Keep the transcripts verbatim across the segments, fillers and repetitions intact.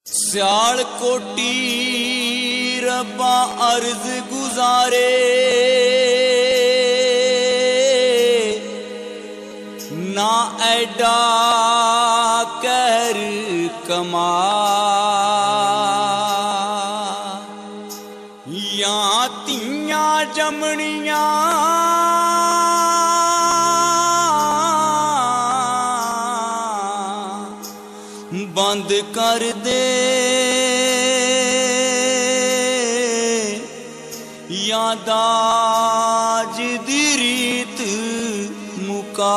स्याल कोटी रब्बा अर्ज गुजारे ना ऐडा कहर कमा या तियां जमनियां बंद कर दे या दाज दी रीत मुका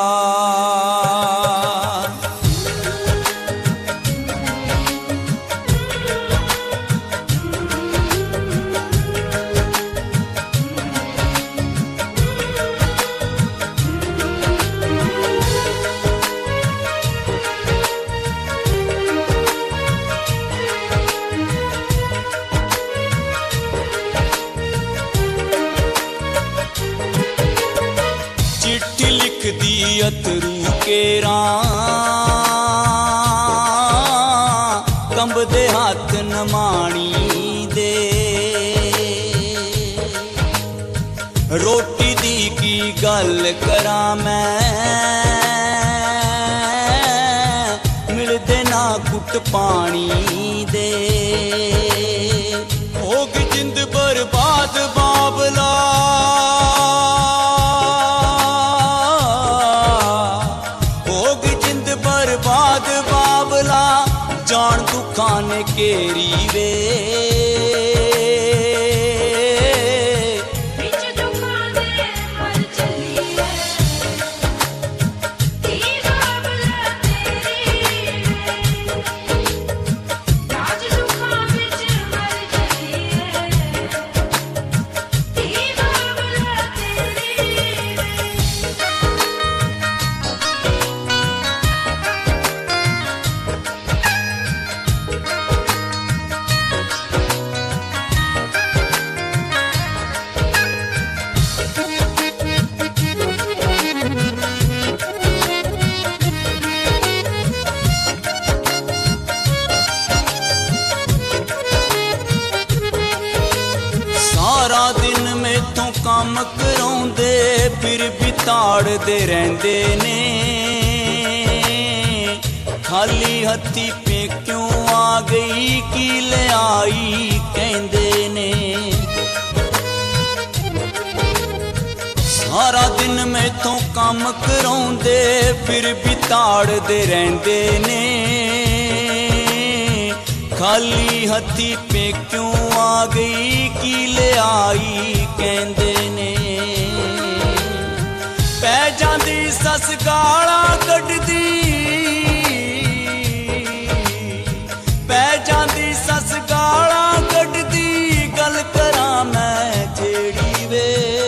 अतरू केरा कंबदे हाथ नमाणी दे रोटी दी की गल करा मैं मिलदे ना कुट पानी दे होग जिंद बर्बाद बाबला जान दुखा ने केरी वे सारा दिन मैथों काम कराउंदे फिर भी ताड़दे रहंदे ने खाली हत्थी पे क्यों आ गई की ले आई कहंदे ने सारा दिन मैथों काम कराउंदे फिर भी ताड़दे रहंदे ने खाली हत्थी पे क्यों आ गई की ले आई कहंदे ने पै जांदी सस गाला कड्डदी पै जांदी सस गाला कड्डदी गल करा मैं जेड़ी वे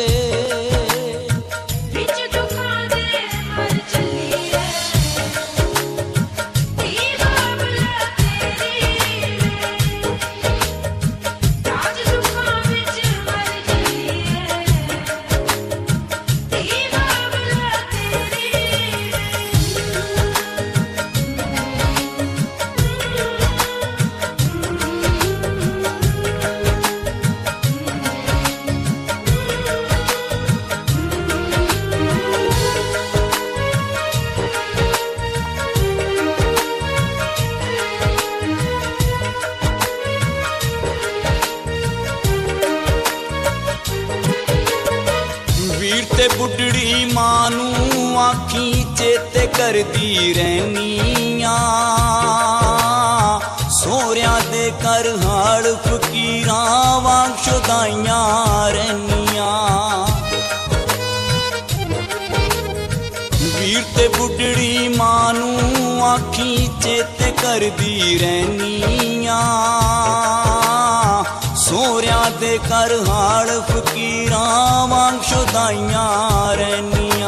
ते बुढ़ड़ी मानू आखी चेते करदी रहनिया सोहरिया दे कर हाड़ फकीरा वांग शुदाइया रहनिया वीर ते बुढ़ड़ी मानू आखी चेते करदी रहनिया सोहरिया दे कर हाड़ फकीरा वांग शुदाइया रहनिया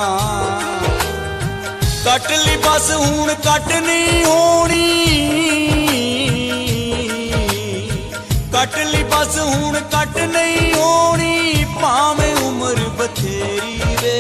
कट ली बस हूण कट नहीं होनी कट ली बस हूण कट नहीं होनी भावें उम्र बथेरी वे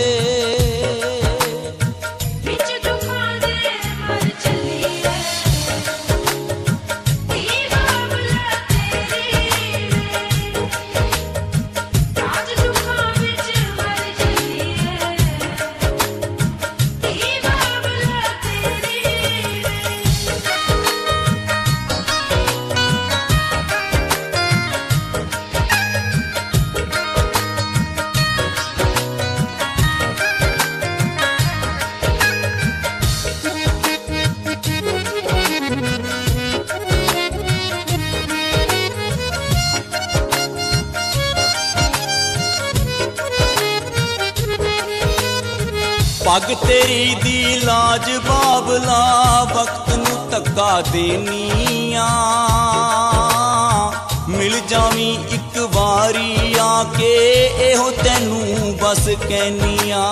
पग तेरी दी लाज बाबला वक्त नू धक्का देनिया मिल जावी एक वारी आके एहो तैनू बस कहनिया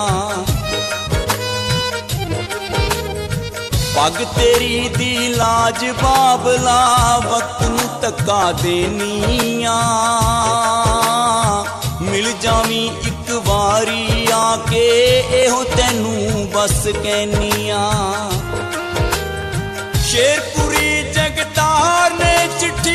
पग तेरी दी लाज बाबला वक्त नू धक्का देनिया मिल जावी एक वारी आके एहो तैनू बस कहनिया शेरपुरी जगतार ने चिट्ठी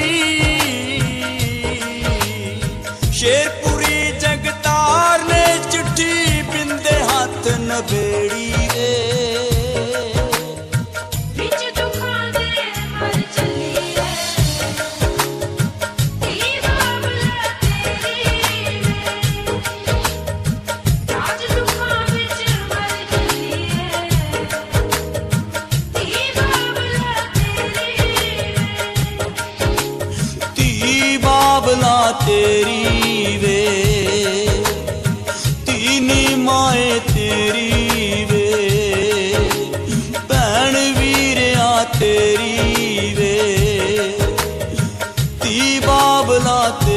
शेरपुरी जगतार ने चिट्ठी बिंदे हाथ नबेड़ी बाबला तेरी वे तीनी माए तेरी वे भैन वीरिया तेरी वे ती बाबला तेरी